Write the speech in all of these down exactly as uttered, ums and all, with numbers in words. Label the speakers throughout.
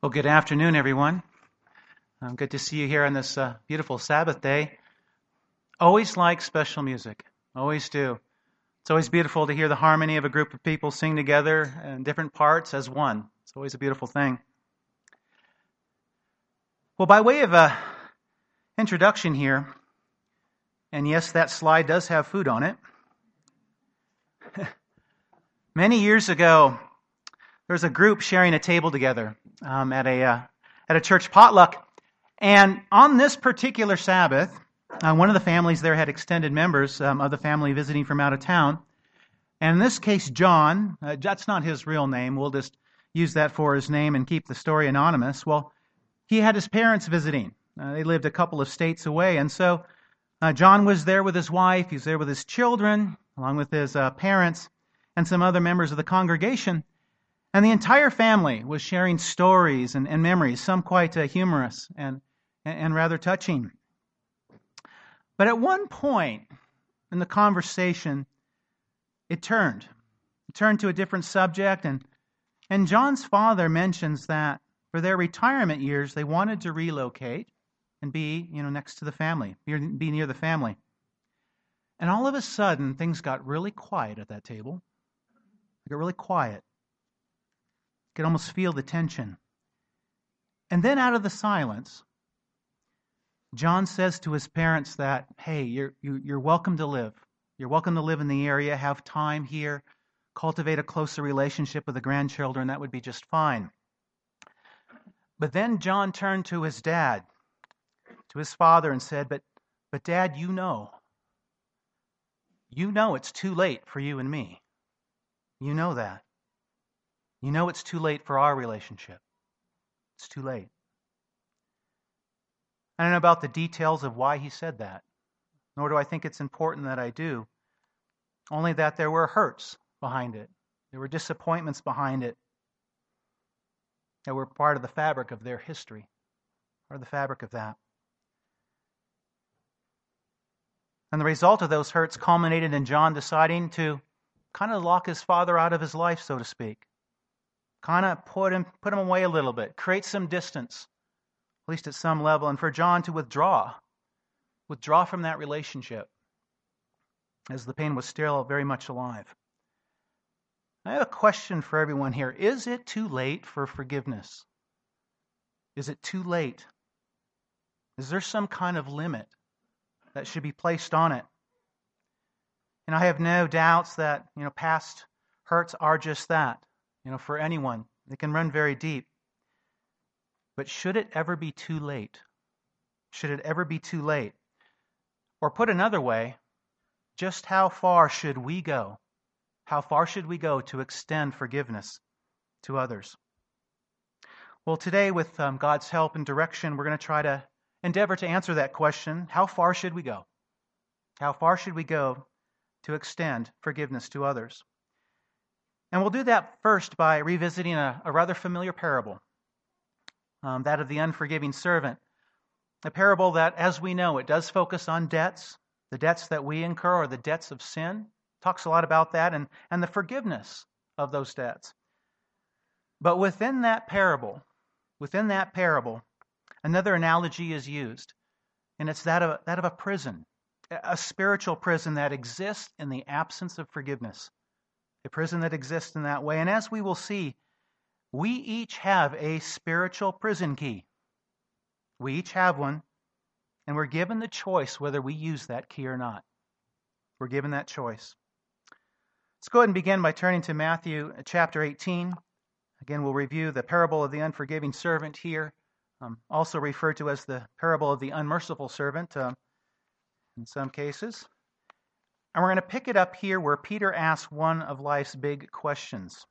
Speaker 1: Well, good afternoon, everyone. Um, good to see you here on this uh, beautiful Sabbath day. Always like special music. Always do. It's always beautiful to hear the harmony of a group of people sing together in different parts as one. It's always a beautiful thing. Well, by way of a introduction here, and yes, that slide does have food on it. Many years ago, there was a group sharing a table together um, at a uh, at a church potluck. And on this particular Sabbath, uh, one of the families there had extended members um, of the family visiting from out of town. And in this case, John, uh, that's not his real name. We'll just use that for his name and keep the story anonymous. Well, he had his parents visiting. Uh, they lived a couple of states away. And so uh, John was there with his wife. He was there with his children, along with his uh, parents and some other members of the congregation. And the entire family was sharing stories and, and memories, some quite uh, humorous and, and rather touching. But at one point in the conversation, it turned. It turned to a different subject, and, and John's father mentions that for their retirement years, they wanted to relocate and be, you know, next to the family, be near the family. And all of a sudden, things got really quiet at that table. It got really quiet. You could almost feel the tension. And then out of the silence, John says to his parents that, hey, you're, you, you're welcome to live. You're welcome to live in the area, have time here, cultivate a closer relationship with the grandchildren. That would be just fine. But then John turned to his dad, to his father, and said, but, but Dad, you know, you know it's too late for you and me. You know that. You know it's too late for our relationship. It's too late. I don't know about the details of why he said that, nor do I think it's important that I do, only that there were hurts behind it. There were disappointments behind it that were part of the fabric of their history, part of the fabric of that. And the result of those hurts culminated in John deciding to kind of lock his father out of his life, so to speak. Kind of put him put him away a little bit, create some distance, at least at some level, and for John to withdraw, withdraw from that relationship, as the pain was still very much alive. I have a question for everyone here. Is it too late for forgiveness? Is it too late? Is there some kind of limit that should be placed on it? And I have no doubts that, you know, past hurts are just that. You know, for anyone, they can run very deep. But should it ever be too late? Should it ever be too late? Or put another way, just how far should we go? How far should we go to extend forgiveness to others? Well, today, with um, God's help and direction, we're going to try to endeavor to answer that question. How far should we go? How far should we go to extend forgiveness to others? And we'll do that first by revisiting a, a rather familiar parable, um, that of the unforgiving servant. A parable that, as we know, it does focus on debts. The debts that we incur are the debts of sin. Talks a lot about that and, and the forgiveness of those debts. But within that parable, within that parable, another analogy is used, and it's that of, that of a prison, a spiritual prison that exists in the absence of forgiveness. A prison that exists in that way. And as we will see, we each have a spiritual prison key. We each have one, and we're given the choice whether we use that key or not. We're given that choice. Let's go ahead and begin by turning to Matthew chapter eighteen. Again, we'll review the parable of the unforgiving servant here, um, also referred to as the parable of the unmerciful servant um, in some cases. And we're going to pick it up here where Peter asks one of life's big questions.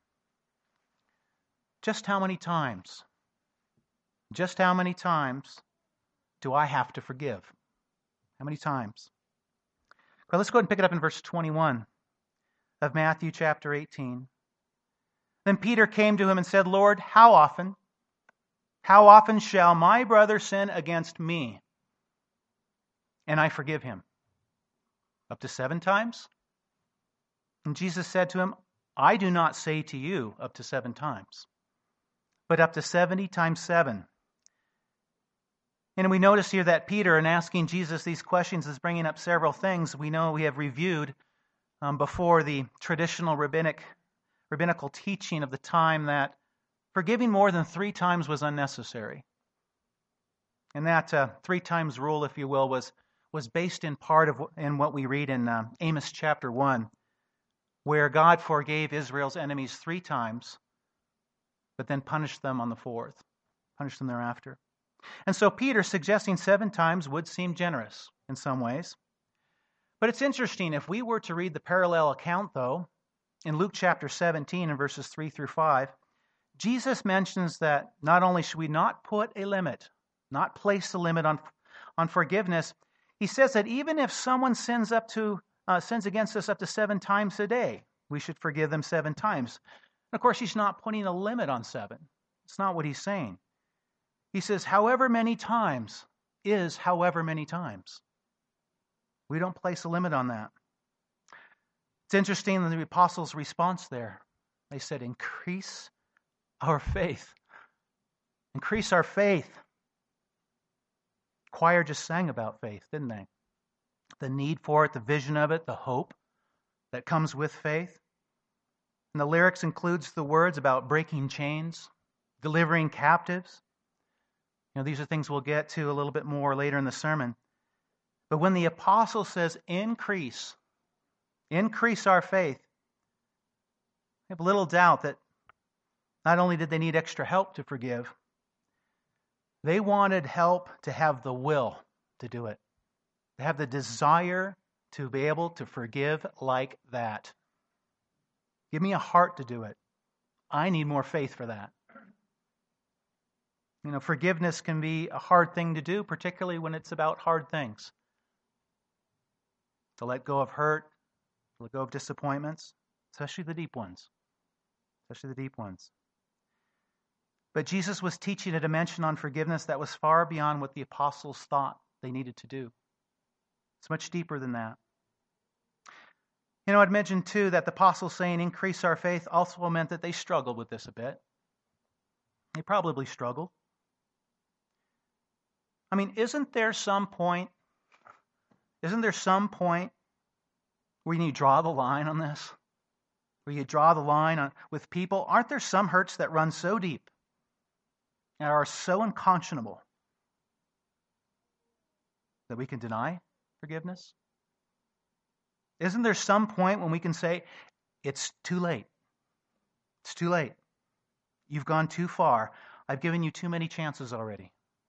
Speaker 1: Just how many times? Just how many times do I have to forgive? How many times? Well, let's go ahead and pick it up in verse twenty-one of Matthew chapter eighteen. Then Peter came to him and said, Lord, how often? How often shall my brother sin against me, and I forgive him? Up to seven times? And Jesus said to him, I do not say to you up to seven times, but up to seventy times seven. And we notice here that Peter, in asking Jesus these questions, is bringing up several things we know we have reviewed um, before the traditional rabbinic, rabbinical teaching of the time that forgiving more than three times was unnecessary. And that uh, three times rule, if you will, was, was based in part of in what we read in uh, Amos chapter one, where God forgave Israel's enemies three times, but then punished them on the fourth, punished them thereafter. And so Peter suggesting seven times would seem generous in some ways. But it's interesting, if we were to read the parallel account, though, in Luke chapter seventeen and verses three through five, Jesus mentions that not only should we not put a limit, not place a limit on, on forgiveness, he says that even if someone sins up to uh, sins against us up to seven times a day, we should forgive them seven times. And of course, he's not putting a limit on seven. It's not what he's saying. He says, however many times is however many times. We don't place a limit on that. It's interesting the apostles' response there. They said, increase our faith. Increase our faith. Choir just sang about faith, didn't they? The need for it, the vision of it, the hope that comes with faith. And the lyrics includes the words about breaking chains, delivering captives. You know, these are things we'll get to a little bit more later in the sermon. But when the apostle says increase, increase our faith, I have little doubt that not only did they need extra help to forgive, they wanted help to have the will to do it, to have the desire to be able to forgive like that. Give me a heart to do it. I need more faith for that. You know, forgiveness can be a hard thing to do, particularly when it's about hard things. To let go of hurt, to let go of disappointments, especially the deep ones. Especially the deep ones. But Jesus was teaching a dimension on forgiveness that was far beyond what the apostles thought they needed to do. It's much deeper than that. You know, I'd mentioned too that the apostles saying increase our faith also meant that they struggled with this a bit. They probably struggled. I mean, isn't there some point, isn't there some point where you draw the line on this? Where you draw the line on, with people? Aren't there some hurts that run so deep and are so unconscionable that we can deny forgiveness? Isn't there some point when we can say, it's too late. It's too late. You've gone too far. I've given you too many chances already.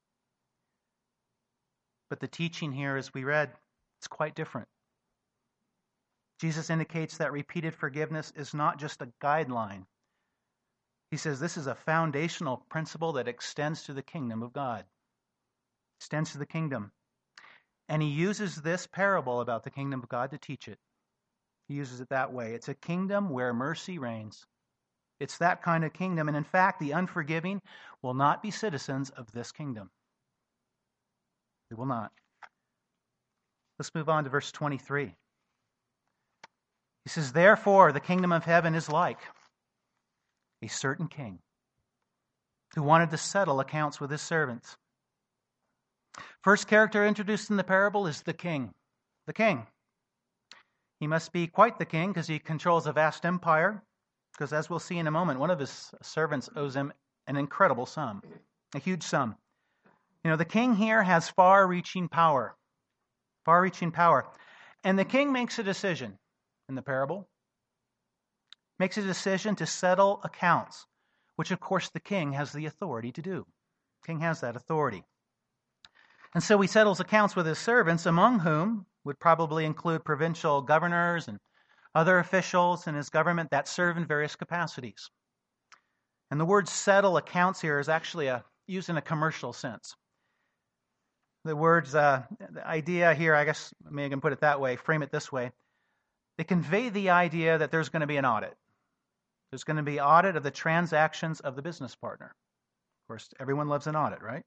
Speaker 1: But the teaching here, as we read, it's quite different. Jesus indicates that repeated forgiveness is not just a guideline. He says this is a foundational principle that extends to the kingdom of God. Extends to the kingdom. And he uses this parable about the kingdom of God to teach it. He uses it that way. It's a kingdom where mercy reigns. It's that kind of kingdom. And in fact, the unforgiving will not be citizens of this kingdom. They will not. Let's move on to verse twenty-three. He says, therefore, the kingdom of heaven is like a certain king who wanted to settle accounts with his servants. First character introduced in the parable is the king. The king. He must be quite the king because he controls a vast empire. Because as we'll see in a moment, one of his servants owes him an incredible sum, a huge sum. You know, the king here has far-reaching power. Far-reaching power. And the king makes a decision in the parable. Makes a decision to settle accounts, which of course the king has the authority to do. The king has that authority. And so he settles accounts with his servants, among whom would probably include provincial governors and other officials in his government that serve in various capacities. And the word settle accounts here is actually a, used in a commercial sense. The words, uh, the idea here, I guess, maybe I can put it that way, frame it this way. They convey the idea that there's going to be an audit. There's going to be audit of the transactions of the business partner. Of course, everyone loves an audit, right?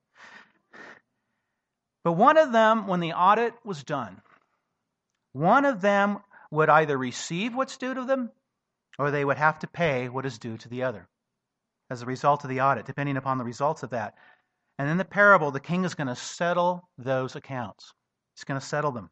Speaker 1: But one of them, when the audit was done, one of them would either receive what's due to them or they would have to pay what is due to the other. as a result of the audit, depending upon the results of that. And in the parable, the king is going to settle those accounts. He's going to settle them.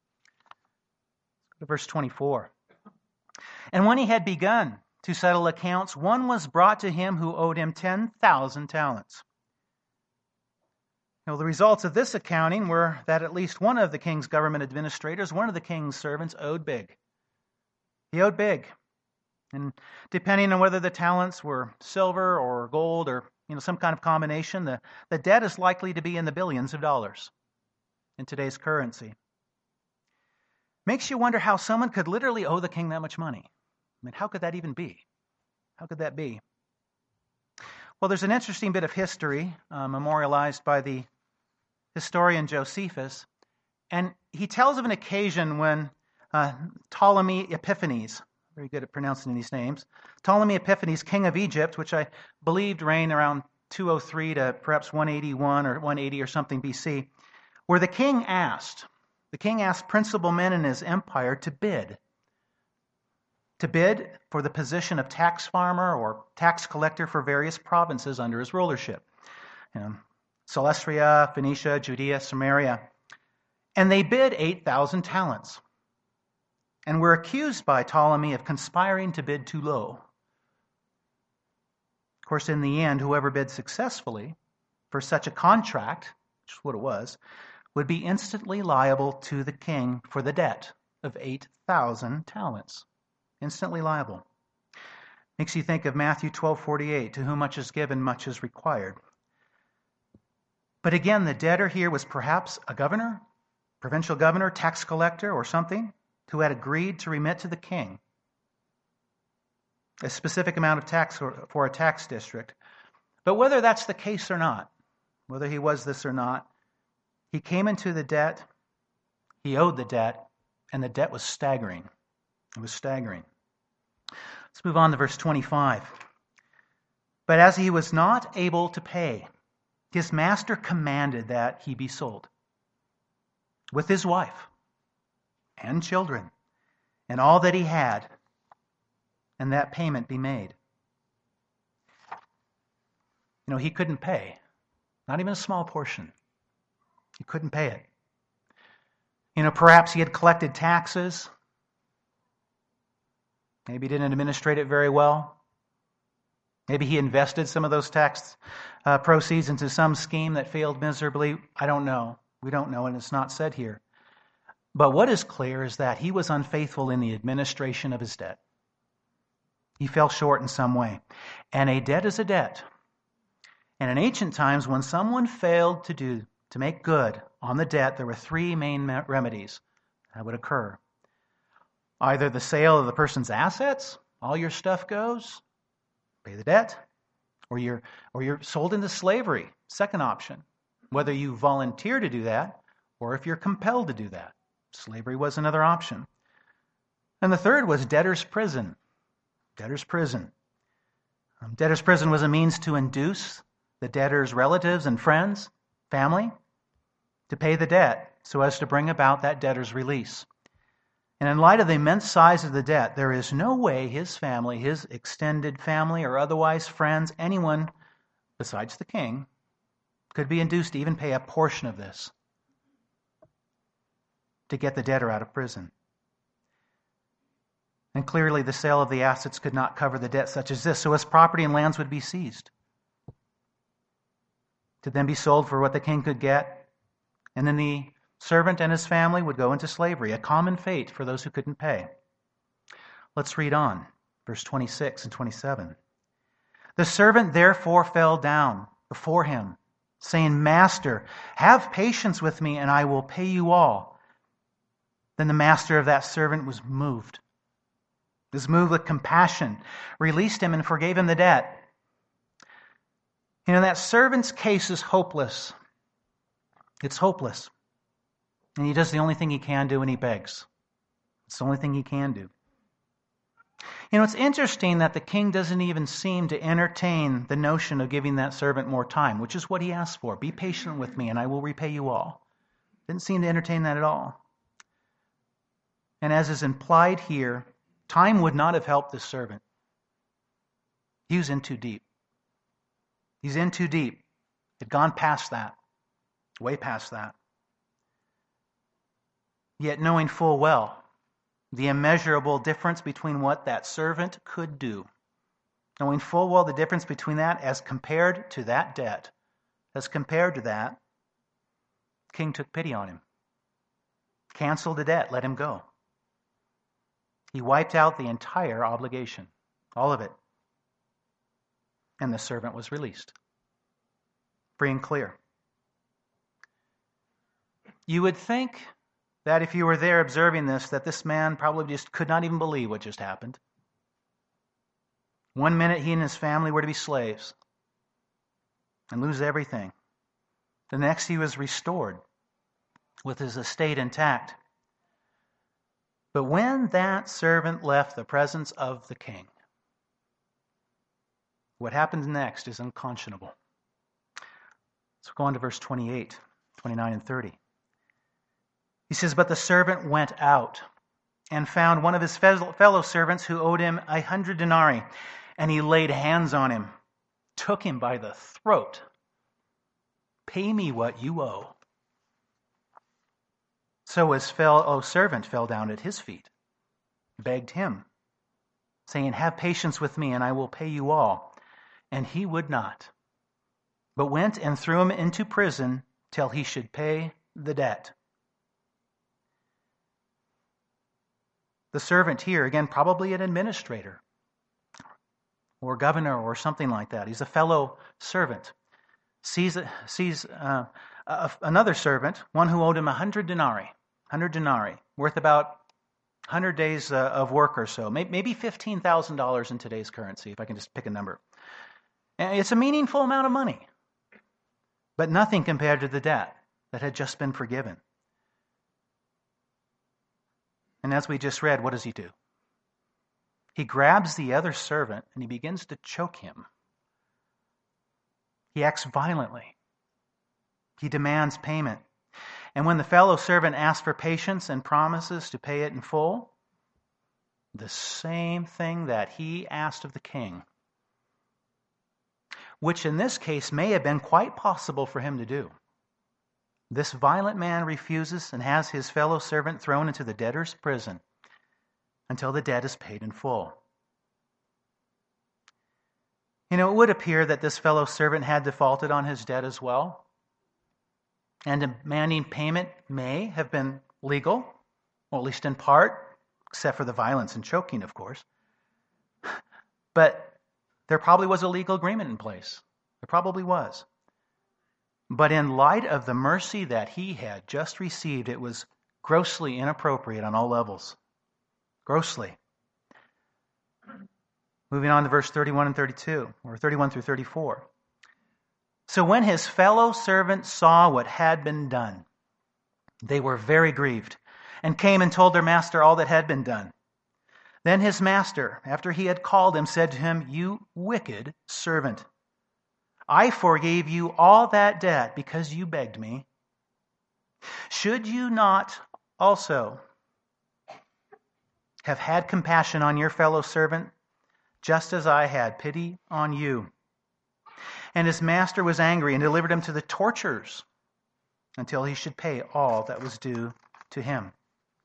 Speaker 1: Go to verse twenty-four. And when he had begun to settle accounts, one was brought to him who owed him ten thousand talents. Now, the results of this accounting were that at least one of the king's government administrators, one of the king's servants, owed big. He owed big. And depending on whether the talents were silver or gold or you know some kind of combination, the, the debt is likely to be in the billions of dollars in today's currency. Makes you wonder how someone could literally owe the king that much money. I mean, how could that even be? How could that be? Well, there's an interesting bit of history uh, memorialized by the historian Josephus, and he tells of an occasion when uh, Ptolemy Epiphanes, very good at pronouncing these names, Ptolemy Epiphanes, king of Egypt, which I believed reigned around two oh three to perhaps one eighty-one or one eighty or something B C, where the king asked, the king asked principal men in his empire to bid, to bid for the position of tax farmer or tax collector for various provinces under his rulership. You know, Celestria, Phoenicia, Judea, Samaria. And they bid eight thousand talents. And were accused by Ptolemy of conspiring to bid too low. Of course, in the end, whoever bid successfully for such a contract, which is what it was, would be instantly liable to the king for the debt of eight thousand talents. Instantly liable. Makes you think of Matthew twelve forty-eight, to whom much is given, much is required. But again, the debtor here was perhaps a governor, provincial governor, tax collector, or something, who had agreed to remit to the king a specific amount of tax for a tax district. But whether that's the case or not, whether he was this or not, he came into the debt, he owed the debt, and the debt was staggering. It was staggering. Let's move on to verse twenty-five. But as he was not able to pay, his master commanded that he be sold with his wife and children and all that he had, and that payment be made. You know, he couldn't pay, not even a small portion. He couldn't pay it. You know, perhaps he had collected taxes. Maybe he didn't administrate it very well. Maybe he invested some of those tax uh, proceeds into some scheme that failed miserably. I don't know. We don't know, and it's not said here. But what is clear is that he was unfaithful in the administration of his debt. He fell short in some way. And a debt is a debt. And in ancient times, when someone failed to do to make good on the debt, there were three main remedies that would occur. Either the sale of the person's assets, all your stuff goes, pay the debt, or you're or you're sold into slavery, second option. Whether you volunteer to do that, or if you're compelled to do that. Slavery was another option. And the third was debtor's prison. Debtor's prison. Um, debtor's prison was a means to induce the debtor's relatives and friends, family, to pay the debt so as to bring about that debtor's release. And in light of the immense size of the debt, there is no way his family, his extended family, or otherwise friends, anyone besides the king, could be induced to even pay a portion of this to get the debtor out of prison. And clearly the sale of the assets could not cover the debt such as this, so his property and lands would be seized to then be sold for what the king could get, and then the servant and his family would go into slavery, a common fate for those who couldn't pay. Let's read on, verse twenty-six and twenty-seven. The servant therefore fell down before him, saying, Master, have patience with me, and I will pay you all. Then the master of that servant was moved, was moved with compassion, released him and forgave him the debt. You know, that servant's case is hopeless. It's hopeless. And he does the only thing he can do, and he begs. It's the only thing he can do. You know, it's interesting that the king doesn't even seem to entertain the notion of giving that servant more time, which is what he asked for. Be patient with me, and I will repay you all. Didn't seem to entertain that at all. And as is implied here, time would not have helped this servant. He was in too deep. He's in too deep. He'd gone past that, way past that. Yet knowing full well the immeasurable difference between what that servant could do, knowing full well the difference between that as compared to that debt, as compared to that, the king took pity on him, canceled the debt, let him go. He wiped out the entire obligation, all of it. And the servant was released, free and clear. You would think that if you were there observing this, that this man probably just could not even believe what just happened. One minute he and his family were to be slaves and lose everything. The next he was restored with his estate intact. But when that servant left the presence of the king, what happens next is unconscionable. Let's go on to verse twenty-eight, twenty-nine, and thirty. He says, "But the servant went out and found one of his fellow servants who owed him a hundred denarii, and he laid hands on him, took him by the throat. 'Pay me what you owe.' So his fellow servant fell down at his feet, begged him, saying, 'Have patience with me, and I will pay you all.' And he would not, but went and threw him into prison till he should pay the debt." The servant here, again, probably an administrator or governor or something like that. He's a fellow servant. Sees, sees uh, a, another servant, one who owed him a hundred denarii, hundred denarii, worth about one hundred days uh, of work or so, maybe fifteen thousand dollars in today's currency, if I can just pick a number. And it's a meaningful amount of money, but nothing compared to the debt that had just been forgiven. And as we just read, what does he do? He grabs the other servant and he begins to choke him. He acts violently. He demands payment. And when the fellow servant asks for patience and promises to pay it in full, the same thing that he asked of the king, which in this case may have been quite possible for him to do. This violent man refuses and has his fellow servant thrown into the debtor's prison until the debt is paid in full. You know, it would appear that this fellow servant had defaulted on his debt as well, and demanding payment may have been legal, or at least in part, except for the violence and choking, of course. But there probably was a legal agreement in place. There probably was. But in light of the mercy that he had just received, it was grossly inappropriate on all levels. Grossly. Moving on to verse thirty-one and thirty-two, or thirty-one through thirty-four. "So when his fellow servants saw what had been done, they were very grieved, and came and told their master all that had been done. Then his master, after he had called him, said to him, 'You wicked servant, I forgave you all that debt because you begged me. Should you not also have had compassion on your fellow servant, just as I had pity on you?' And his master was angry and delivered him to the torturers until he should pay all that was due to him."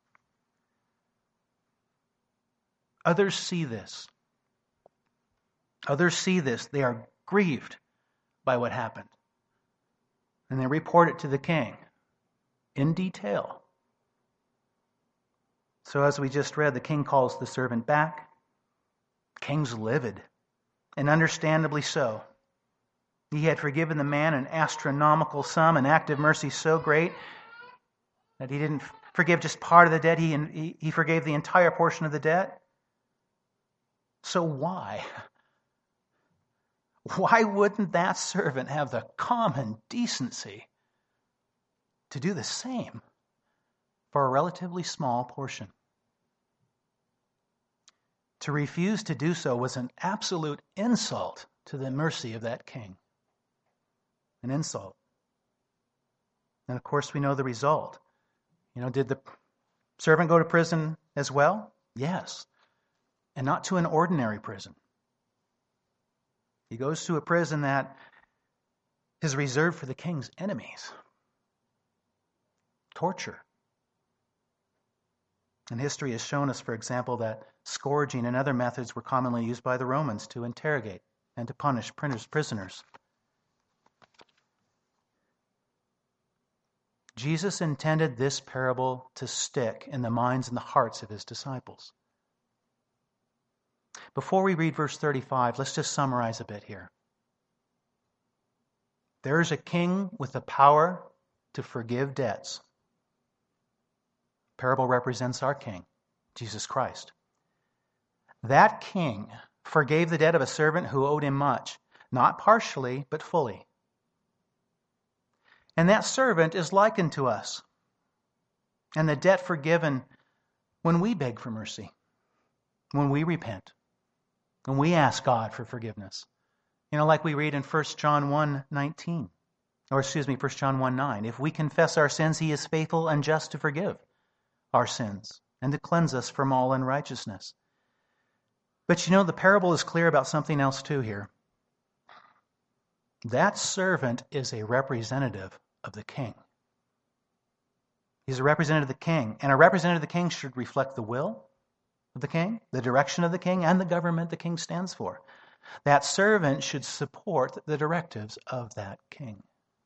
Speaker 1: Others see this. Others see this. They are grieved by what happened. And they report it to the king in detail. So as we just read, the king calls the servant back. The king's livid, and understandably so. He had forgiven the man an astronomical sum, an act of mercy so great that he didn't forgive just part of the debt, he, he forgave the entire portion of the debt. So why? Why wouldn't that servant have the common decency to do the same for a relatively small portion? To refuse to do so was an absolute insult to the mercy of that king. An insult. And of course we know the result. You know, did the servant go to prison as well? Yes. And not to an ordinary prison. He goes to a prison that is reserved for the king's enemies. Torture. And history has shown us, for example, that scourging and other methods were commonly used by the Romans to interrogate and to punish prisoners. Jesus intended this parable to stick in the minds and the hearts of his disciples. Before we read verse thirty-five, let's just summarize a bit here. There is a king with the power to forgive debts. Parable represents our king, Jesus Christ. That king forgave the debt of a servant who owed him much, not partially, but fully. And that servant is likened to us. And the debt forgiven when we beg for mercy, when we repent, when we ask God for forgiveness. You know, like we read in First John one nineteen, or excuse me, First John one nine. If we confess our sins, he is faithful and just to forgive our sins and to cleanse us from all unrighteousness. But you know, the parable is clear about something else too here. That servant is a representative of the king. He's a representative of the king. And a representative of the king should reflect the will of the king, the direction of the king, and the government the king stands for. That servant should support the directives of that king.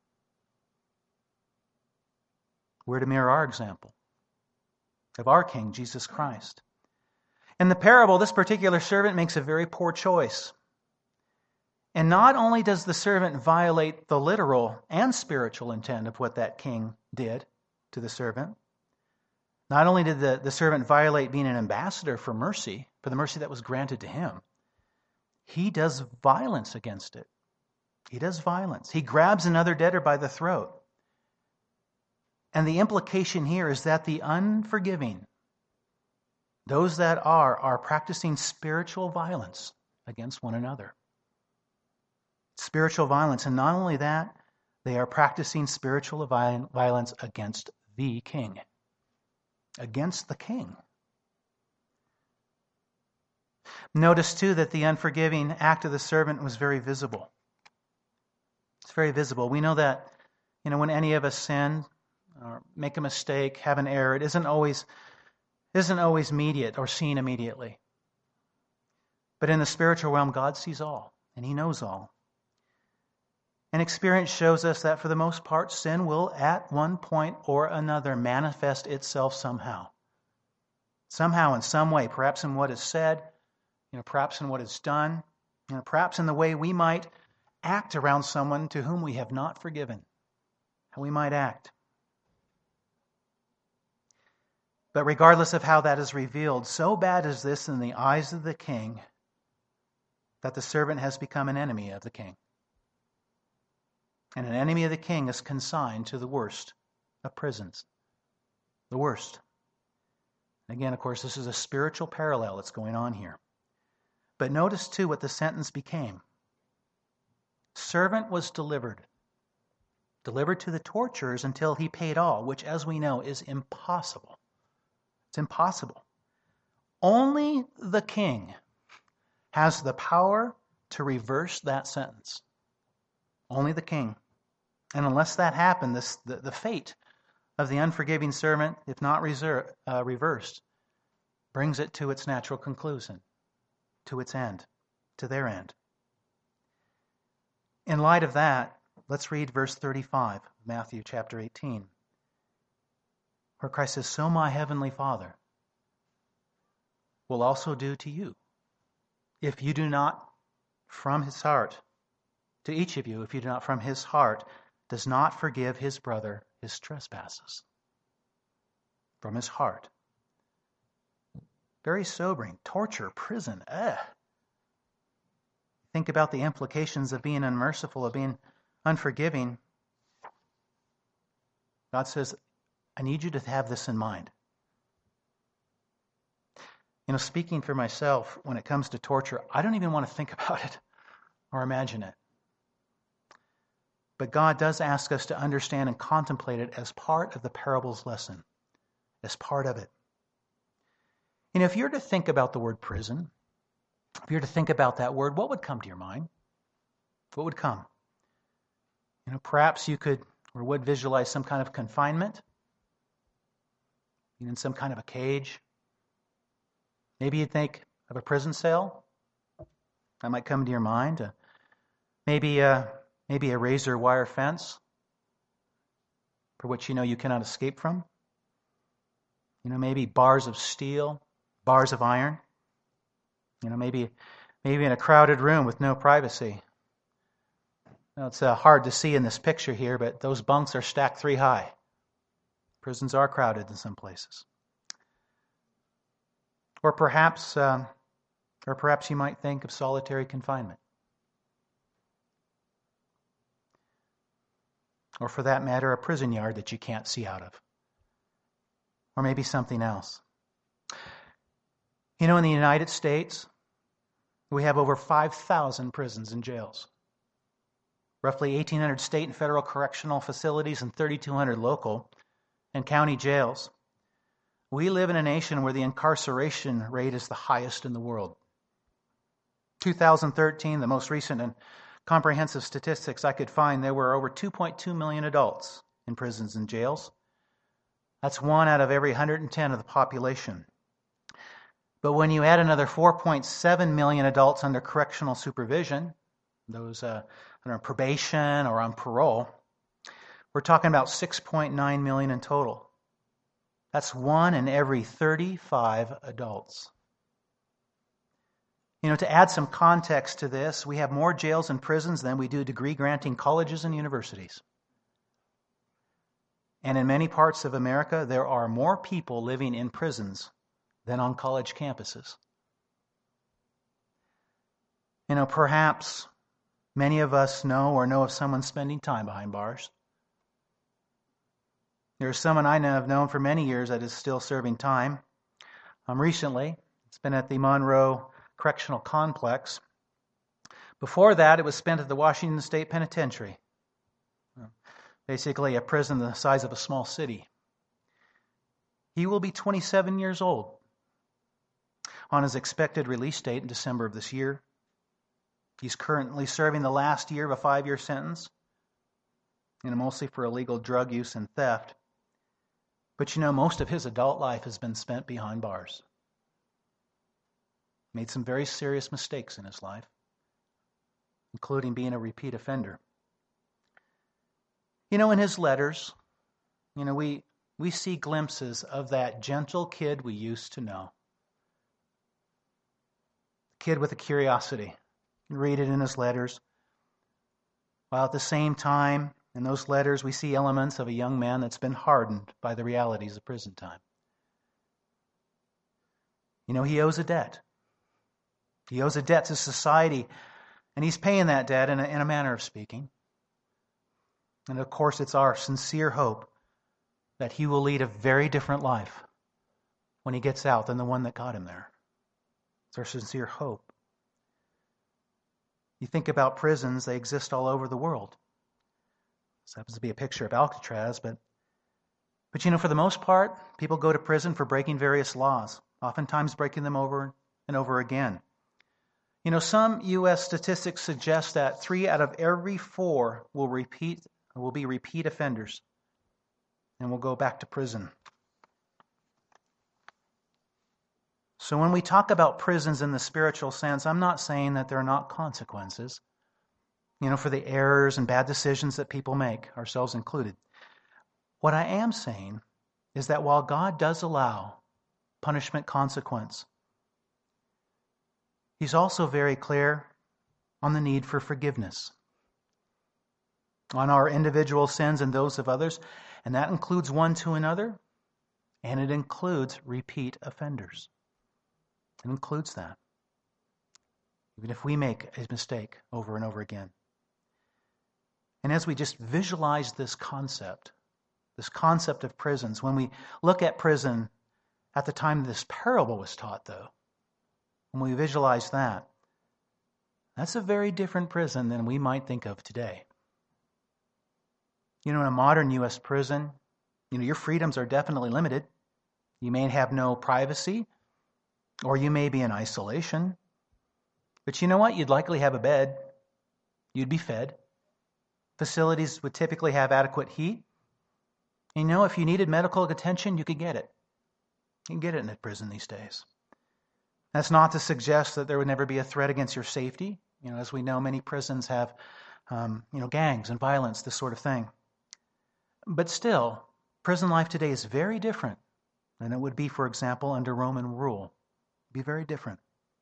Speaker 1: We're to mirror our example of our King, Jesus Christ. In the parable, this particular servant makes a very poor choice. And not only does the servant violate the literal and spiritual intent of what that king did to the servant, not only did the, the servant violate being an ambassador for mercy, for the mercy that was granted to him, he does violence against it. He does violence. He grabs another debtor by the throat. And the implication here is that the unforgiving, those that are, are practicing spiritual violence against one another. Spiritual violence. And not only that, they are practicing spiritual violence against the king. Against the king. Notice too that the unforgiving act of the servant was very visible. It's very visible. We know that, you know, when any of us sin or make a mistake, have an error, it isn't always isn't always immediate or seen immediately. But in the spiritual realm, God sees all, and he knows all. And experience shows us that for the most part, sin will at one point or another manifest itself somehow. Somehow, in some way, perhaps in what is said, you know, perhaps in what is done, you know, perhaps in the way we might act around someone to whom we have not forgiven, how we might act. But regardless of how that is revealed, so bad is this in the eyes of the king that the servant has become an enemy of the king. And an enemy of the king is consigned to the worst of prisons. The worst. And again, of course, this is a spiritual parallel that's going on here. But notice, too, what the sentence became. Servant was delivered. Delivered to the torturers until he paid all, which, as we know, is impossible. It's impossible. Only the king has the power to reverse that sentence. Only the king. And unless that happened, this, the, the fate of the unforgiving servant, if not reserve, uh, reversed, brings it to its natural conclusion, to its end, to their end. In light of that, let's read verse thirty-five, Matthew chapter eighteen, where Christ says, "So my heavenly Father will also do to you, if you do not from his heart, to each of you, if you do not from his heart, does not forgive his brother his trespasses." From his heart. Very sobering. Torture, prison, ugh. Think about the implications of being unmerciful, of being unforgiving. God says, I need you to have this in mind. You know, speaking for myself, when it comes to torture, I don't even want to think about it or imagine it. But God does ask us to understand and contemplate it as part of the parable's lesson, as part of it. You know, if you're to think about the word prison, if you're to think about that word, what would come to your mind? What would come? You know, perhaps you could or would visualize some kind of confinement, in some kind of a cage. Maybe you'd think of a prison cell. That might come to your mind. Uh, maybe, uh, maybe a razor wire fence for which you know you cannot escape from. You know, maybe bars of steel, bars of iron. You know, maybe, maybe in a crowded room with no privacy. Now, it's uh, hard to see in this picture here, but those bunks are stacked three high. Prisons are crowded in some places. Or perhaps, um, or perhaps you might think of solitary confinement. Or for that matter, a prison yard that you can't see out of. Or maybe something else. You know, in the United States, we have over five thousand prisons and jails. Roughly eighteen hundred state and federal correctional facilities and thirty-two hundred local and county jails. We live in a nation where the incarceration rate is the highest in the world. two thousand thirteen, the most recent and comprehensive statistics I could find, there were over two point two million adults in prisons and jails. That's one out of every one hundred ten of the population. But when you add another four point seven million adults under correctional supervision, those uh, on probation or on parole, we're talking about six point nine million in total. That's one in every thirty-five adults. You know, to add some context to this, we have more jails and prisons than we do degree-granting colleges and universities. And in many parts of America, there are more people living in prisons than on college campuses. You know, perhaps many of us know or know of someone spending time behind bars. There's someone I know have known for many years that is still serving time. Um, recently, it's been at the Monroe Correctional Complex. Before that, it was spent at the Washington State Penitentiary. Basically, a prison the size of a small city. He will be twenty-seven years old on his expected release date in December of this year. He's currently serving the last year of a five-year sentence, you know, mostly for illegal drug use and theft. But you know, most of his adult life has been spent behind bars. Made some very serious mistakes in his life, including being a repeat offender. You know, in his letters, you know, we we see glimpses of that gentle kid we used to know. Kid with a curiosity. You read it in his letters. While at the same time, in those letters, we see elements of a young man that's been hardened by the realities of prison time. You know, he owes a debt. He owes a debt to society, and he's paying that debt in a, in a manner of speaking. And of course, it's our sincere hope that he will lead a very different life when he gets out than the one that got him there. It's our sincere hope. You think about prisons, they exist all over the world. This happens to be a picture of Alcatraz, but, but you know, for the most part, people go to prison for breaking various laws, oftentimes breaking them over and over again. You know, some U S statistics suggest that three out of every four will repeat will be repeat offenders and will go back to prison. So when we talk about prisons in the spiritual sense, I'm not saying that there are not consequences, you know, for the errors and bad decisions that people make, ourselves included. What I am saying is that while God does allow punishment consequence, He's also very clear on the need for forgiveness, on our individual sins and those of others, and that includes one to another, and it includes repeat offenders. It includes that, even if we make a mistake over and over again. And as we just visualize this concept, this concept of prisons, when we look at prison at the time this parable was taught, though, when we visualize that, that's a very different prison than we might think of today. You know, in a modern U S prison, you know, your freedoms are definitely limited. You may have no privacy, or you may be in isolation. But you know what? You'd likely have a bed. You'd be fed. Facilities would typically have adequate heat. You know, if you needed medical attention, you could get it. You can get it in a prison these days. That's not to suggest that there would never be a threat against your safety. You know, as we know, many prisons have, um, you know, gangs and violence, this sort of thing. But still, prison life today is very different than it would be, for example, under Roman rule. It'd be very different.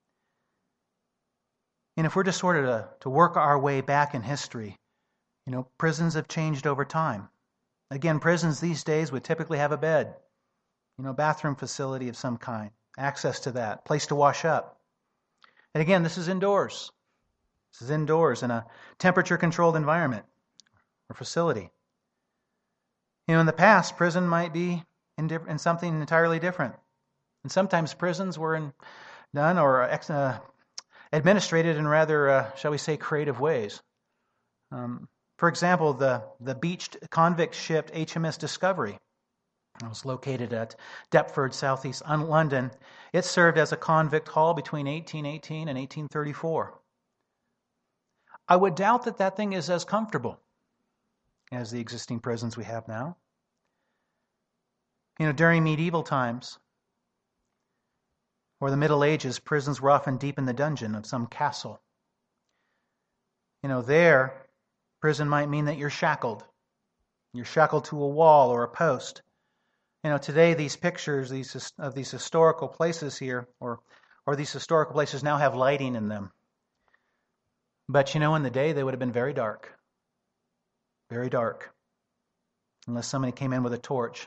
Speaker 1: And if we're just sort of to, to work our way back in history, you know, prisons have changed over time. Again, prisons these days would typically have a bed, you know, bathroom facility of some kind, access to that, place to wash up. And again, this is indoors. This is indoors in a temperature-controlled environment or facility. You know, in the past, prison might be in, diff- in something entirely different. And sometimes prisons were in, done or ex- uh, administrated in rather, uh, shall we say, creative ways. Um, for example, the, the beached convict ship H M S Discovery, it was located at Deptford, southeast London. It served as a convict hall between eighteen eighteen and eighteen thirty-four. I would doubt that that thing is as comfortable as the existing prisons we have now. You know, during medieval times or the Middle Ages, prisons were often deep in the dungeon of some castle. You know, there, prison might mean that you're shackled. You're shackled to a wall or a post. You know, today these pictures these of these historical places here, or or these historical places now have lighting in them. But you know, in the day they would have been very dark. Very dark. Unless somebody came in with a torch.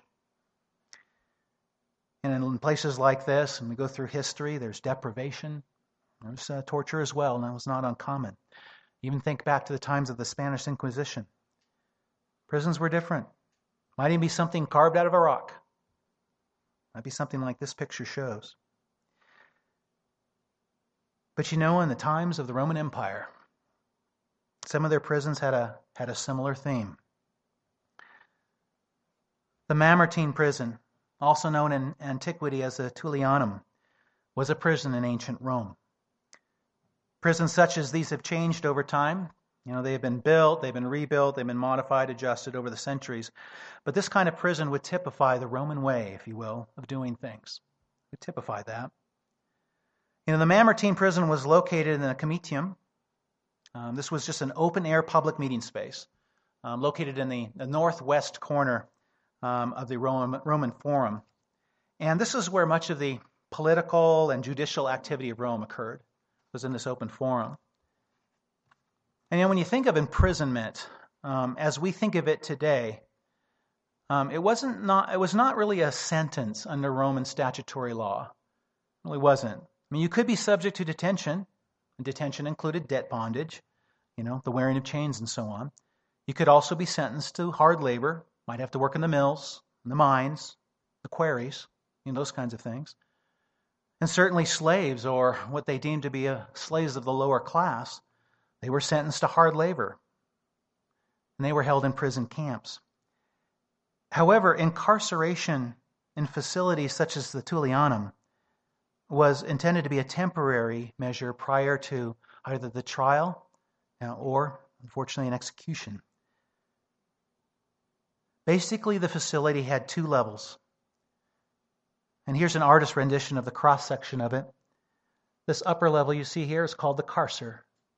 Speaker 1: And in places like this, and we go through history, there's deprivation. There's uh, torture as well, and that was not uncommon. Even think back to the times of the Spanish Inquisition. Prisons were different. Might even be something carved out of a rock. Might be something like this picture shows. But you know, in the times of the Roman Empire, some of their prisons had a had a similar theme. The Mamertine prison, also known in antiquity as the Tullianum, was a prison in ancient Rome. Prisons such as these have changed over time. You know, they have been built, they've been rebuilt, they've been modified, adjusted over the centuries. But this kind of prison would typify the Roman way, if you will, of doing things. It would typify that. You know, the Mamertine prison was located in the Comitium. Um, this was just an open-air public meeting space um, located in the, the northwest corner um, of the Roman, Roman Forum. And this is where much of the political and judicial activity of Rome occurred, was in this open forum. And you know, when you think of imprisonment, um, as we think of it today, um, it wasn't not it was not really a sentence under Roman statutory law. It really wasn't. I mean, you could be subject to detention, and detention included debt bondage, you know, the wearing of chains and so on. You could also be sentenced to hard labor, might have to work in the mills, in the mines, the quarries, you know, those kinds of things. And certainly slaves, or what they deemed to be a, slaves of the lower class, they were sentenced to hard labor, and they were held in prison camps. However, incarceration in facilities such as the Tullianum was intended to be a temporary measure prior to either the trial or, unfortunately, an execution. Basically, the facility had two levels. And here's an artist's rendition of the cross-section of it. This upper level you see here is called the carcer,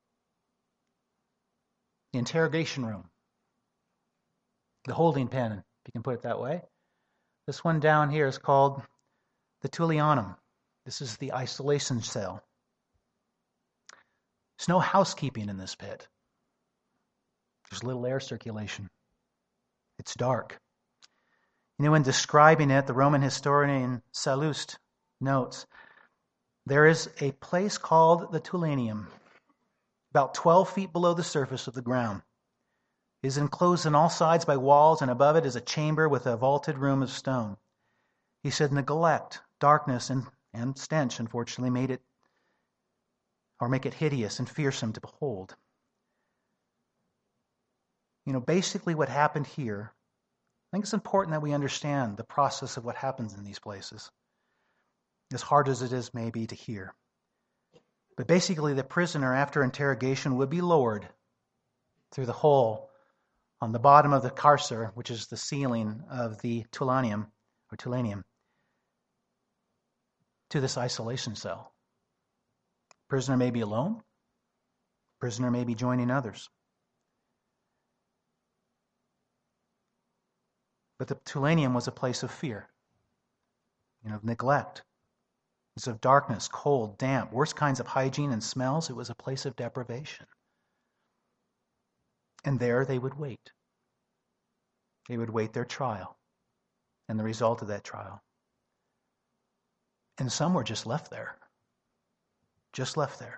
Speaker 1: the interrogation room, the holding pen, if you can put it that way. This one down here is called the Tullianum. This is the isolation cell. There's no housekeeping in this pit. There's little air circulation. It's dark. You know, when describing it, the Roman historian Sallust notes, there is a place called the Tullianum, about twelve feet below the surface of the ground. It is enclosed on all sides by walls, and above it is a chamber with a vaulted room of stone. He said neglect, darkness, and, and stench, unfortunately, made it, or make it hideous and fearsome to behold. You know, basically what happened here, I think it's important that we understand the process of what happens in these places, as hard as it is maybe to hear. But basically the prisoner, after interrogation, would be lowered through the hole on the bottom of the carcer, which is the ceiling of the tulanium, or tulanium, to this isolation cell. Prisoner may be alone. Prisoner may be joining others. But the tulanium was a place of fear, you know, of neglect. It was of darkness, cold, damp, worst kinds of hygiene and smells. It was a place of deprivation. And there they would wait. They would wait their trial and the result of that trial. And some were just left there. Just left there.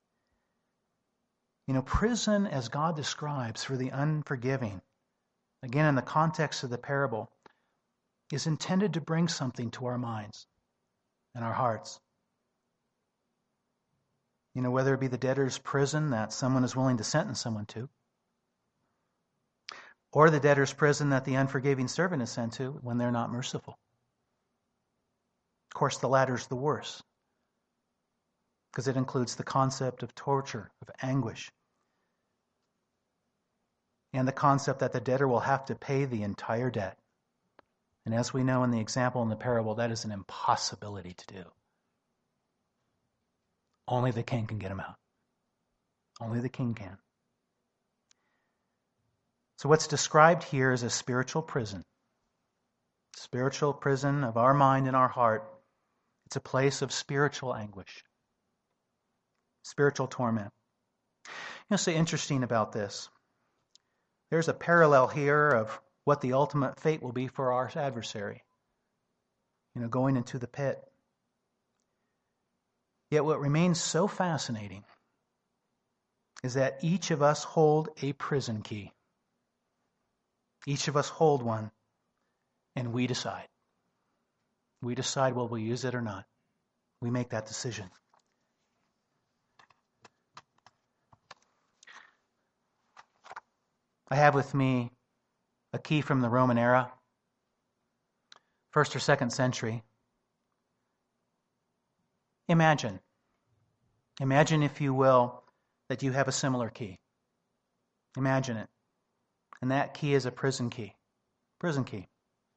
Speaker 1: You know, prison, as God describes for the unforgiving, again in the context of the parable, is intended to bring something to our minds and our hearts. You know, whether it be the debtor's prison that someone is willing to sentence someone to, or the debtor's prison that the unforgiving servant is sent to when they're not merciful. Of course, the latter's the worst, because it includes the concept of torture, of anguish, and the concept that the debtor will have to pay the entire debt. And as we know in the example in the parable, that is an impossibility to do. Only the king can get him out. Only the king can. So what's described here is a spiritual prison. Spiritual prison of our mind and our heart. It's a place of spiritual anguish. Spiritual torment. You know, what's so interesting about this? There's a parallel here of what the ultimate fate will be for our adversary. You know, going into the pit. Yet what remains so fascinating is that each of us hold a prison key. Each of us hold one, and we decide. We decide whether we'll use it or not. We make that decision. I have with me a key from the Roman era, first or second century. Imagine, imagine if you will, that you have a similar key. Imagine it. And that key is a prison key. Prison key.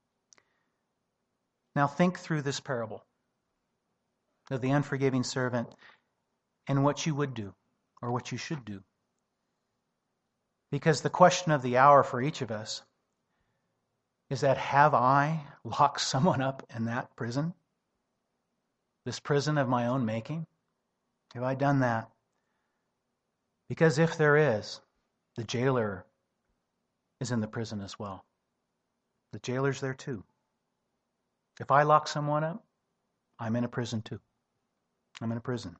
Speaker 1: Now think through this parable of the unforgiving servant and what you would do or what you should do. Because the question of the hour for each of us is that, have I locked someone up in that prison? This prison of my own making? Have I done that? Because if there is, the jailer is in the prison as well. The jailer's there too. If I lock someone up, I'm in a prison too. I'm in a prison.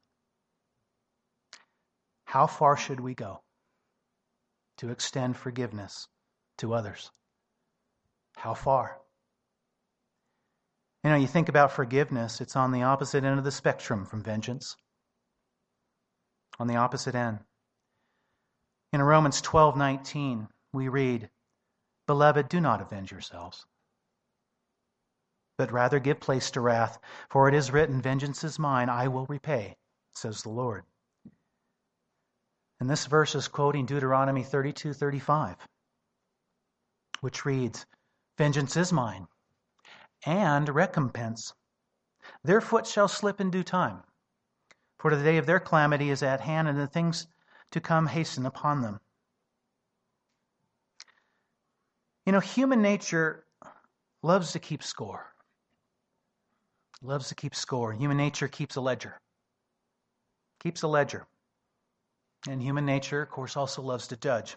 Speaker 1: How far should we go to extend forgiveness to others? How far? You know, you think about forgiveness, it's on the opposite end of the spectrum from vengeance. On the opposite end. In Romans twelve nineteen, we read, "Beloved, do not avenge yourselves, but rather give place to wrath, for it is written, 'Vengeance is mine, I will repay,' says the Lord." And this verse is quoting Deuteronomy thirty-two thirty-five, which reads, "Vengeance is mine, and recompense. Their foot shall slip in due time, for the day of their calamity is at hand, and the things to come hasten upon them." You know, human nature loves to keep score. Loves to keep score. Human nature keeps a ledger. Keeps a ledger. And human nature, of course, also loves to judge.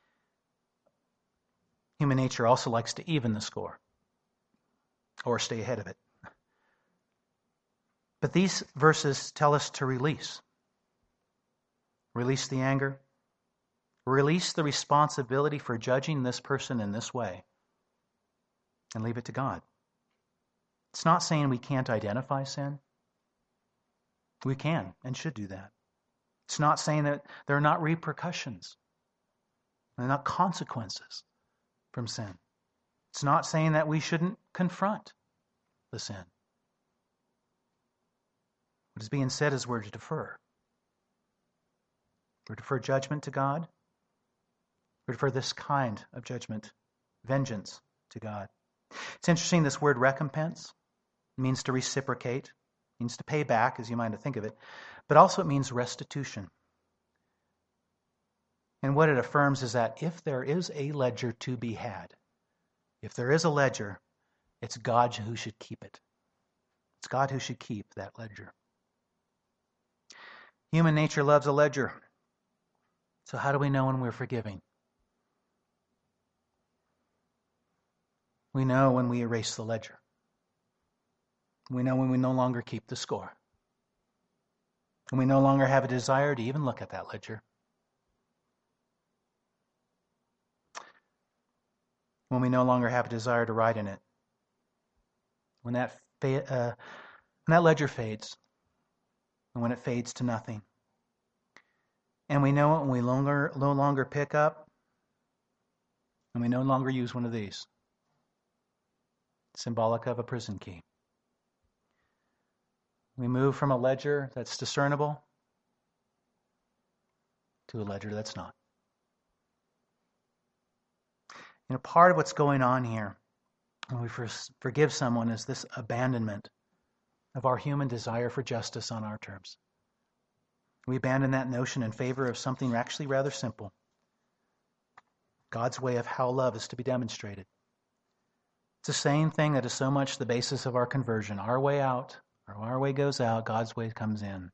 Speaker 1: Human nature also likes to even the score or stay ahead of it. But these verses tell us to release. Release the anger. Release the responsibility for judging this person in this way and leave it to God. It's not saying we can't identify sin. We can and should do that. It's not saying that there are not repercussions. There are not consequences from sin. It's not saying that we shouldn't confront the sin. What is being said is we're to defer. We're to defer judgment to God, but for this kind of judgment, vengeance to God. It's interesting, this word recompense means to reciprocate, means to pay back, as you might think of it, but also it means restitution. And what it affirms is that if there is a ledger to be had, if there is a ledger, it's God who should keep it. It's God who should keep that ledger. Human nature loves a ledger. So how do we know when we're forgiving? We know when we erase the ledger. We know when we no longer keep the score. And we no longer have a desire to even look at that ledger. When we no longer have a desire to write in it. When that fa- uh, when that ledger fades. And when it fades to nothing. And we know it when we longer, no longer pick up. And we no longer use one of these. Symbolic of a prison key. We move from a ledger that's discernible to a ledger that's not. You know, part of what's going on here when we forgive someone is this abandonment of our human desire for justice on our terms. We abandon that notion in favor of something actually rather simple. God's way of how love is to be demonstrated. It's the same thing that is so much the basis of our conversion. Our way out, or our way goes out, God's way comes in.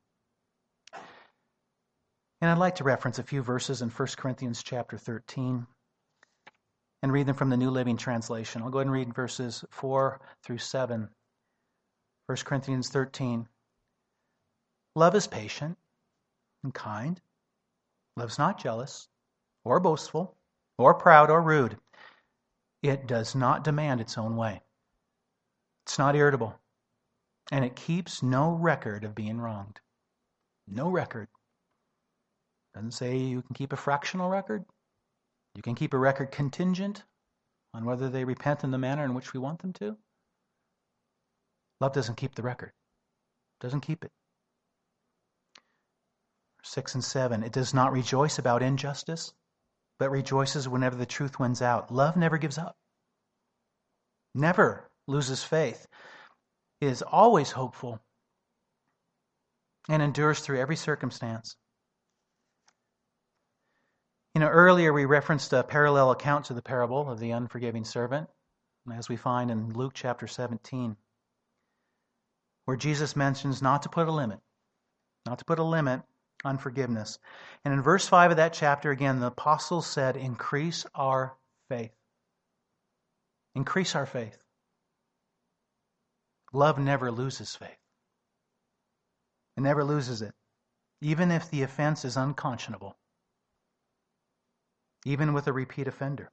Speaker 1: And I'd like to reference a few verses in First Corinthians chapter thirteen and read them from the New Living Translation. I'll go ahead and read verses four through seven. First Corinthians thirteen. Love is patient and kind. Love's not jealous or boastful or proud or rude. It does not demand its own way. It's not irritable. And it keeps no record of being wronged. No record. Doesn't say you can keep a fractional record. You can keep a record contingent on whether they repent in the manner in which we want them to. Love doesn't keep the record. Doesn't keep it. Six and seven. It does not rejoice about injustice, but rejoices whenever the truth wins out. Love never gives up. Never loses faith. It is always hopeful and endures through every circumstance. You know, earlier we referenced a parallel account to the parable of the unforgiving servant, as we find in Luke chapter seventeen, where Jesus mentions not to put a limit, not to put a limit on forgiveness. And in verse five of that chapter, again, the apostles said, increase our faith. Increase our faith. Love never loses faith. It never loses it, even if the offense is unconscionable, even with a repeat offender.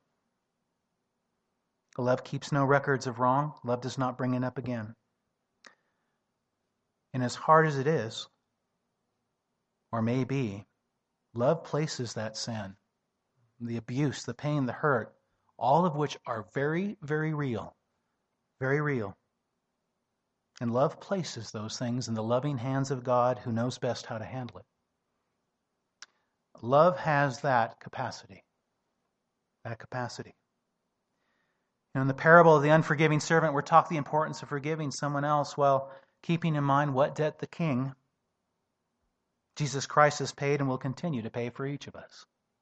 Speaker 1: Love keeps no records of wrong. Love does not bring it up again. And as hard as it is, or may be, love places that sin, the abuse, the pain, the hurt, all of which are very, very real, very real. And love places those things in the loving hands of God who knows best how to handle it. Love has that capacity. That capacity. And in the parable of the unforgiving servant, we're taught the importance of forgiving someone else while keeping in mind what debt the King, Jesus Christ, has paid and will continue to pay for each of us.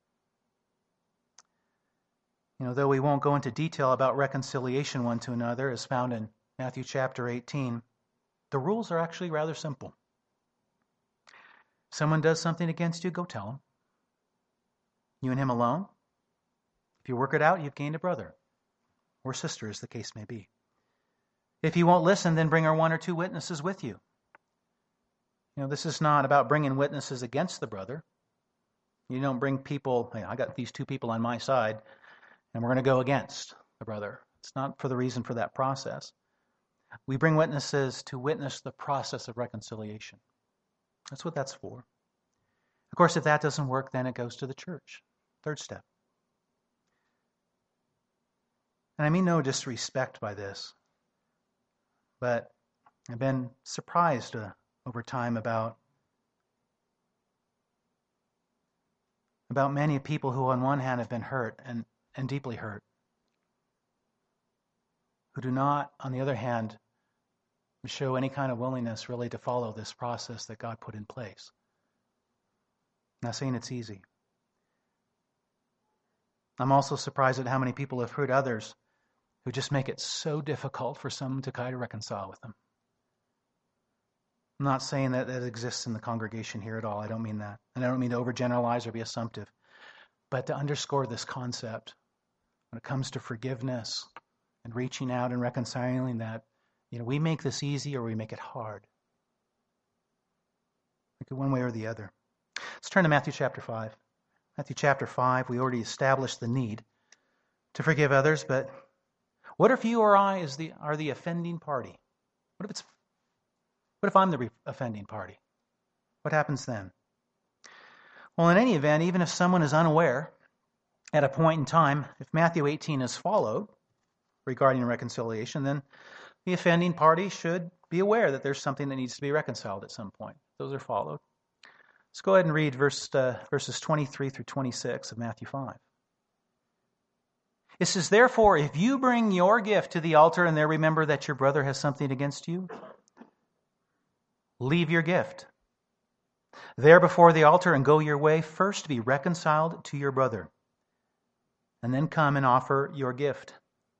Speaker 1: You know, though we won't go into detail about reconciliation one to another, as found in Matthew chapter eighteen, the rules are actually rather simple. Someone does something against you, go tell him. You and him alone. If you work it out, you've gained a brother or sister, as the case may be. If he won't listen, then bring our one or two witnesses with you. You know, this is not about bringing witnesses against the brother. You don't bring people, hey, I got these two people on my side, and we're going to go against the brother. It's not for the reason for that process. We bring witnesses to witness the process of reconciliation. That's what that's for. Of course, if that doesn't work, then it goes to the church. Third step. And I mean no disrespect by this, but I've been surprised uh, over time about about many people who on one hand have been hurt and, and deeply hurt, who do not, on the other hand, show any kind of willingness really to follow this process that God put in place. I'm not saying it's easy. I'm also surprised at how many people have hurt others who just make it so difficult for someone to kind of reconcile with them. I'm not saying that that exists in the congregation here at all. I don't mean that. And I don't mean to overgeneralize or be assumptive. But to underscore this concept, when it comes to forgiveness and reaching out and reconciling that, you know, we make this easy or we make it hard. Make it one way or the other. Let's turn to Matthew chapter five. Matthew chapter five, we already established the need to forgive others, but what if you or I is the are the offending party? What if it's what if I'm the re- offending party? What happens then? Well, in any event, even if someone is unaware at a point in time, if Matthew eighteen is followed regarding reconciliation, then the offending party should be aware that there's something that needs to be reconciled at some point. Those are followed. Let's go ahead and read verse, uh, verses twenty-three through twenty-six of Matthew five. It says, "Therefore, if you bring your gift to the altar and there remember that your brother has something against you, leave your gift there before the altar and go your way, first be reconciled to your brother, and then come and offer your gift.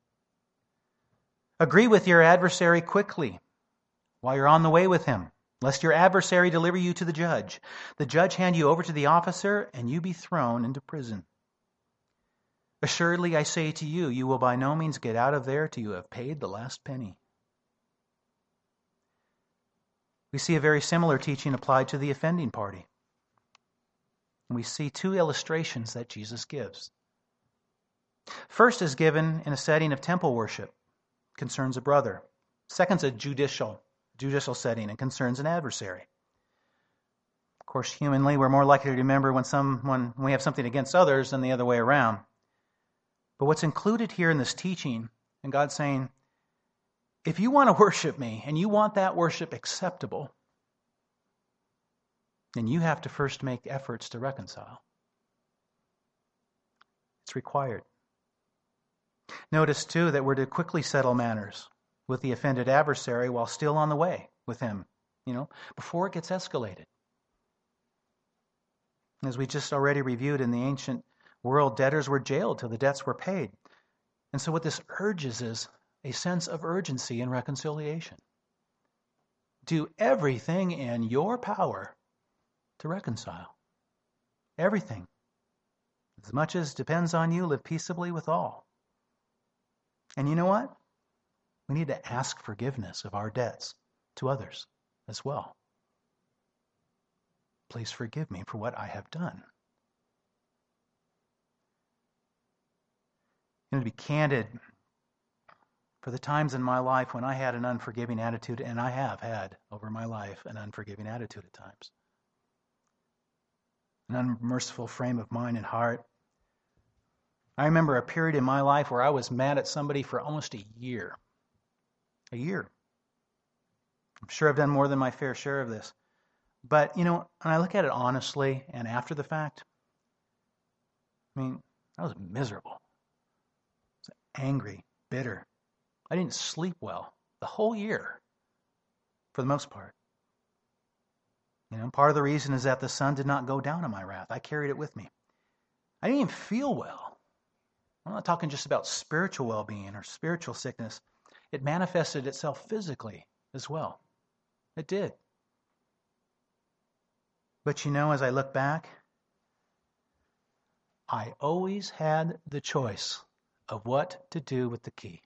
Speaker 1: Agree with your adversary quickly while you're on the way with him, lest your adversary deliver you to the judge, the judge hand you over to the officer, and you be thrown into prison. Assuredly, I say to you, you will by no means get out of there till you have paid the last penny." We see a very similar teaching applied to the offending party. And we see two illustrations that Jesus gives. First is given in a setting of temple worship, concerns a brother. Second's a judicial, judicial setting and concerns an adversary. Of course, humanly, we're more likely to remember when someone when we have something against others than the other way around. But what's included here in this teaching, and God's saying, if you want to worship me and you want that worship acceptable, then you have to first make efforts to reconcile. It's required. Notice, too, that we're to quickly settle matters with the offended adversary while still on the way with him, you know, before it gets escalated. As we just already reviewed in the ancient world, debtors were jailed till the debts were paid. And so what this urges is a sense of urgency in reconciliation. Do everything in your power to reconcile. Everything. As much as depends on you, live peaceably with all. And you know what? We need to ask forgiveness of our debts to others as well. Please forgive me for what I have done. And to be candid, for the times in my life when I had an unforgiving attitude, and I have had over my life an unforgiving attitude at times, an unmerciful frame of mind and heart. I remember a period in my life where I was mad at somebody for almost a year. A year. I'm sure I've done more than my fair share of this. But, you know, when I look at it honestly and after the fact, I mean, I was miserable. I was angry, bitter. I didn't sleep well the whole year, for the most part. You know, part of the reason is that the sun did not go down on my wrath. I carried it with me. I didn't even feel well. I'm not talking just about spiritual well-being or spiritual sickness. It manifested itself physically as well. It did. But you know, as I look back, I always had the choice of what to do with the key.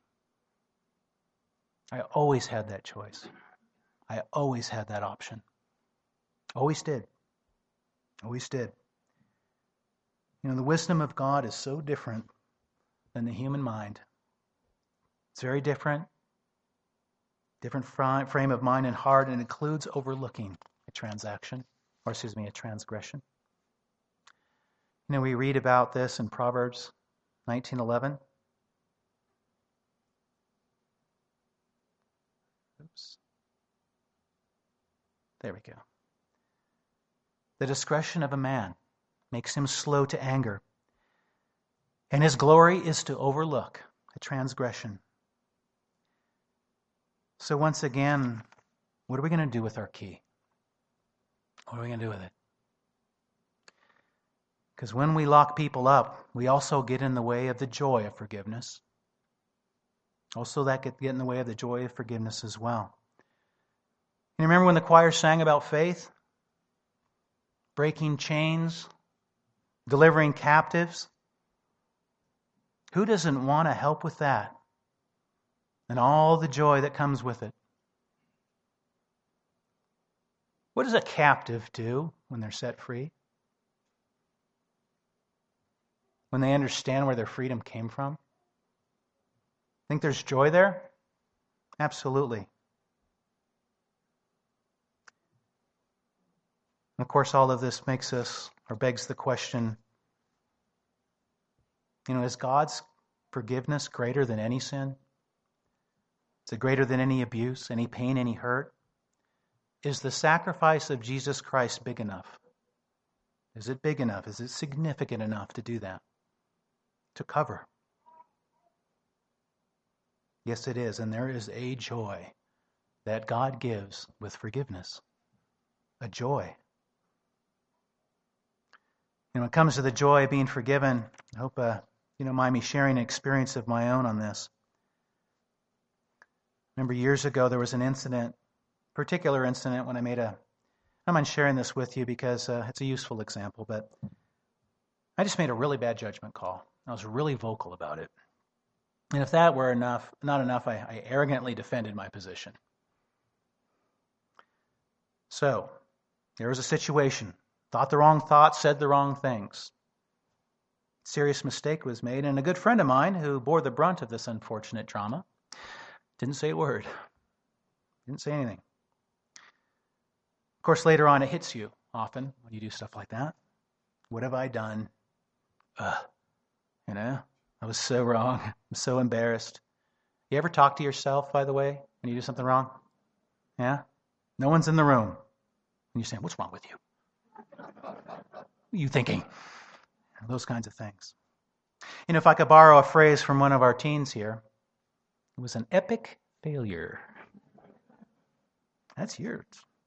Speaker 1: I always had that choice. I always had that option. Always did. Always did. You know, the wisdom of God is so different than the human mind. It's very different. Different frame of mind and heart, and includes overlooking a transaction, or excuse me, a transgression. You know, we read about this in Proverbs nineteen eleven. Oops. There we go. The discretion of a man makes him slow to anger. And his glory is to overlook a transgression. So once again, what are we going to do with our key? What are we going to do with it? Because when we lock people up, we also get in the way of the joy of forgiveness. Also, that could get in the way of the joy of forgiveness as well. You remember when the choir sang about faith? Breaking chains, delivering captives. Who doesn't want to help with that? And all the joy that comes with it. What does a captive do when they're set free? When they understand where their freedom came from? Think there's joy there? Absolutely. And of course, all of this makes us, or begs the question, you know, is God's forgiveness greater than any sin? Is it greater than any abuse, any pain, any hurt? Is the sacrifice of Jesus Christ big enough? Is it big enough? Is it significant enough to do that? To cover? Yes, it is. And there is a joy that God gives with forgiveness. A joy. And when it comes to the joy of being forgiven, I hope uh, you don't mind me sharing an experience of my own on this. Remember years ago there was an incident, particular incident when I made a, I don't mind sharing this with you because uh, it's a useful example, but I just made a really bad judgment call. I was really vocal about it. And if that were enough, not enough, I, I arrogantly defended my position. So, there was a situation. Thought the wrong thoughts, said the wrong things. Serious mistake was made, and a good friend of mine who bore the brunt of this unfortunate trauma didn't say a word. Didn't say anything. Of course, later on it hits you often when you do stuff like that. What have I done? Ugh. You know, I was so wrong. I'm so embarrassed. You ever talk to yourself, by the way, when you do something wrong? Yeah? No one's in the room. And you're saying, what's wrong with you? What are you thinking? Those kinds of things. You know, if I could borrow a phrase from one of our teens here, it was an epic failure. That's yours.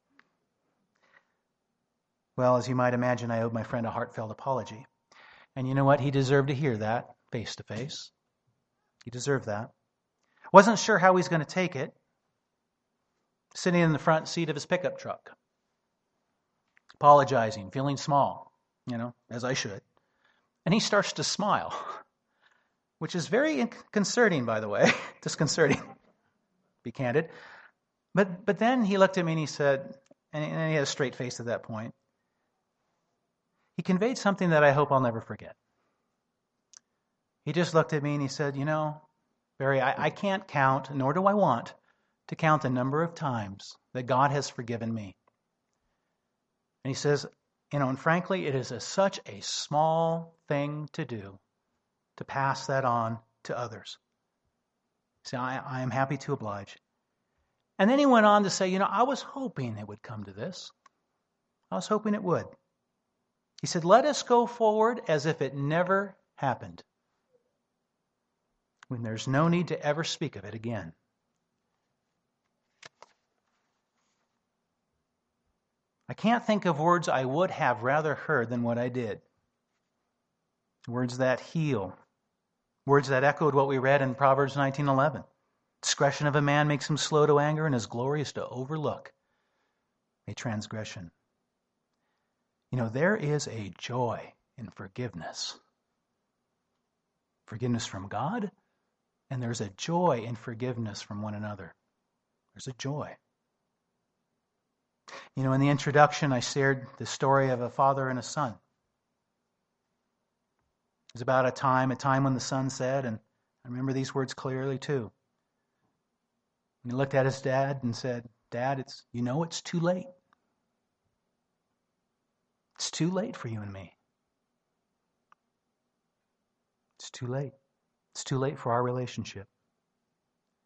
Speaker 1: Well, as you might imagine, I owed my friend a heartfelt apology. And you know what? He deserved to hear that face to face. He deserved that. Wasn't sure how he's going to take it. Sitting in the front seat of his pickup truck. Apologizing, feeling small, you know, as I should. And he starts to smile, which is very concerning, by the way. Disconcerting, be candid. But but then he looked at me and he said, and he had a straight face at that point. He conveyed something that I hope I'll never forget. He just looked at me and he said, you know, Barry, I, I can't count, nor do I want to count the number of times that God has forgiven me. And he says, you know, and frankly, it is a, such a small thing to do to pass that on to others. See, I, I am happy to oblige. And then he went on to say, you know, I was hoping it would come to this. I was hoping it would. He said, let us go forward as if it never happened, when there's no need to ever speak of it again. I can't think of words I would have rather heard than what I did. Words that heal. Words that echoed what we read in Proverbs nineteen eleven. Discretion of a man makes him slow to anger, and his glory is to overlook a transgression. You know, there is a joy in forgiveness. Forgiveness from God, and there's a joy in forgiveness from one another. There's a joy. You know, in the introduction, I shared the story of a father and a son. It was about a time, a time when the son said, and I remember these words clearly too. He looked at his dad and said, Dad, it's you know it's too late. It's too late for you and me. It's too late. It's too late for our relationship.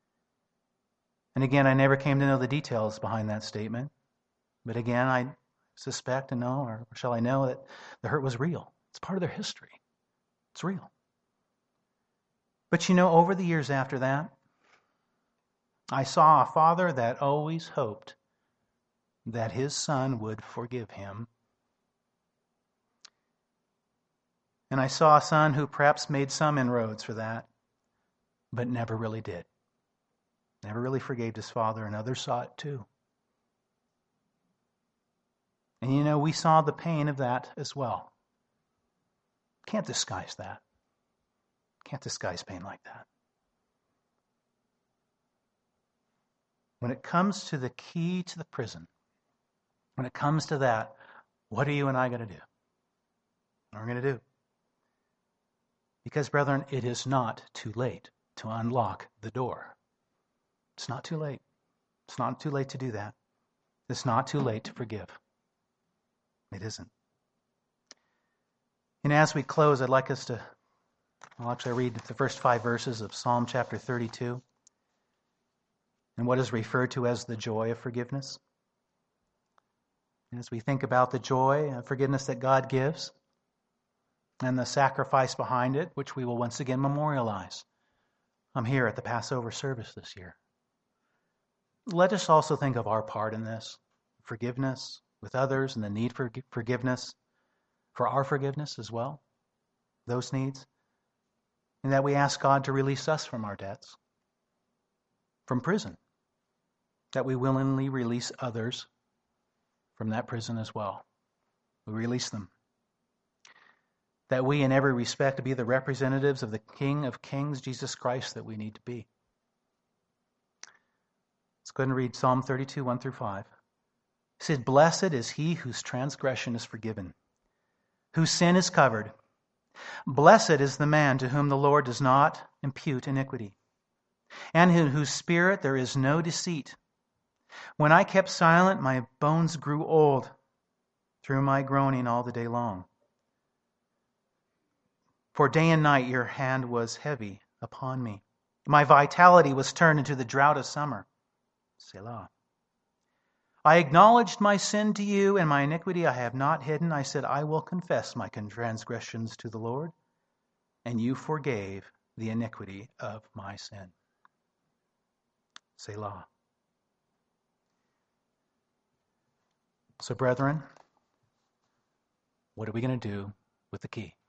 Speaker 1: And again, I never came to know the details behind that statement. But again, I suspect and know, or shall I know that the hurt was real? It's part of their history. It's real. But you know, over the years after that, I saw a father that always hoped that his son would forgive him. And I saw a son who perhaps made some inroads for that, but never really did. Never really forgave his father, and others saw it too. And you know, we saw the pain of that as well. Can't disguise that. Can't disguise pain like that. When it comes to the key to the prison, when it comes to that, what are you and I going to do? What are we going to do? Because, brethren, it is not too late to unlock the door. It's not too late. It's not too late to do that. It's not too late to forgive. It isn't. And as we close, I'd like us to, I'll actually read the first five verses of Psalm chapter thirty-two, and what is referred to as the joy of forgiveness. And as we think about the joy of forgiveness that God gives, and the sacrifice behind it, which we will once again memorialize I'm here at the Passover service this year. Let us also think of our part in this, forgiveness with others and the need for forgiveness, for our forgiveness as well, those needs, and that we ask God to release us from our debts, from prison, that we willingly release others from that prison as well. We release them. That we, in every respect, be the representatives of the King of Kings, Jesus Christ, that we need to be. Let's go ahead and read Psalm thirty-two, one through five. It said, "Blessed is he whose transgression is forgiven, whose sin is covered. Blessed is the man to whom the Lord does not impute iniquity, and in whose spirit there is no deceit. When I kept silent, my bones grew old through my groaning all the day long. For day and night your hand was heavy upon me. My vitality was turned into the drought of summer. Selah. I acknowledged my sin to you, and my iniquity I have not hidden. I said, I will confess my transgressions to the Lord, and you forgave the iniquity of my sin. Selah. So, brethren, what are we going to do with the key?